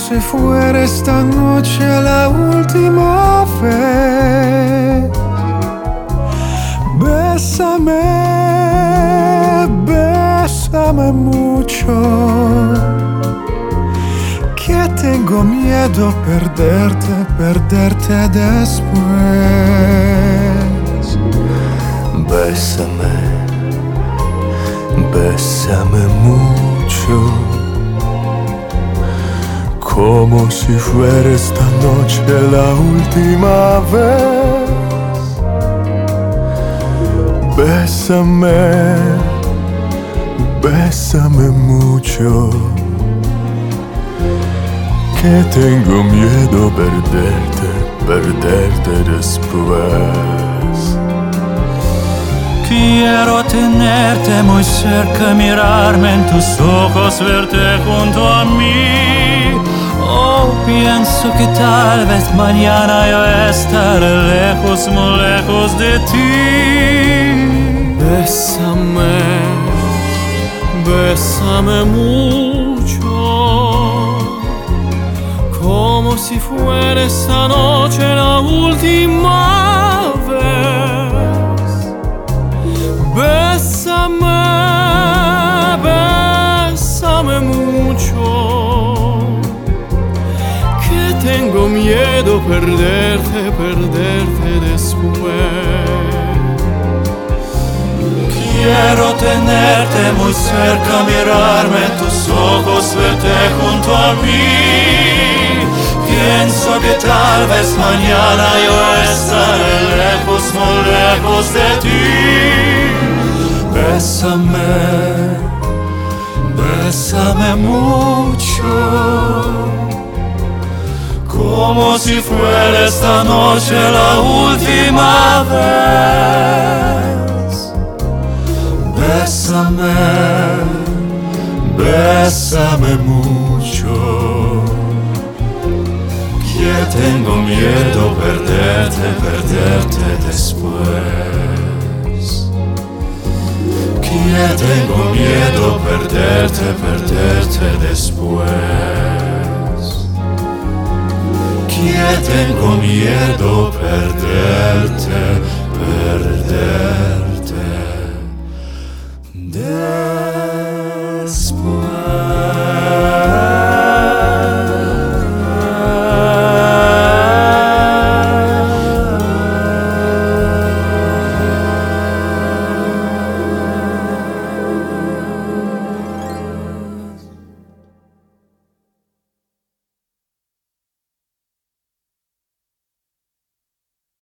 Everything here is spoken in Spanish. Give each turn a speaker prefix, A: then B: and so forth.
A: si fuera esta noche la última vez. Bésame, bésame mucho, que tengo miedo perderte después. Bésame, bésame mucho, como si fuera esta noche la última vez. Bésame, bésame mucho, que tengo miedo perderte después.
B: Quiero tenerte muy cerca, mirarme en tus ojos, verte junto a mí. Oh, pienso que tal vez mañana yo estaré lejos, muy lejos de ti.
A: Bésame, bésame mucho, como si fuera esta noche la última vez. Bésame, bésame mucho, que tengo miedo perderte después.
B: Quiero tenerte muy cerca, mirarme en tus ojos, verte junto a mí. Pienso que tal vez mañana yo estaré lejos, muy lejos de ti. Bésame, bésame mucho, como si fuera esta noche la última vez. Bésame, bésame mucho, que tengo miedo perderte después. Que tengo miedo perderte después. Que tengo miedo perderte